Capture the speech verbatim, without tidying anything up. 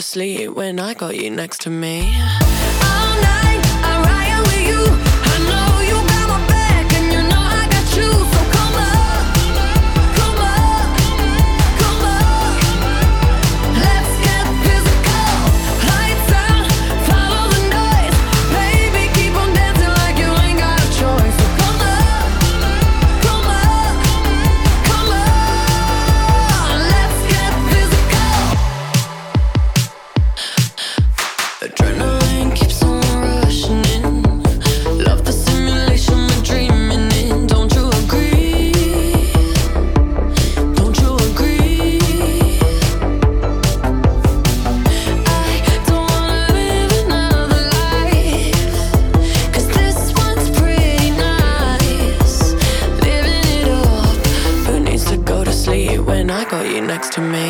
sleep when I got you next to me. All night I ride with you. I know you got my back and you know I got you. So come up, come up, come up. Let's get physical. Lights out, follow the noise. Baby, keep on dancing like you ain't got a choice. So come up, come up, come on. Let's get physical. Adrenaline keeps on rushing in. Love the simulation we're dreaming in. Don't you agree? Don't you agree? I don't wanna live another life, 'cause this one's pretty nice. Living it up. Who needs to go to sleep when I got you next to me?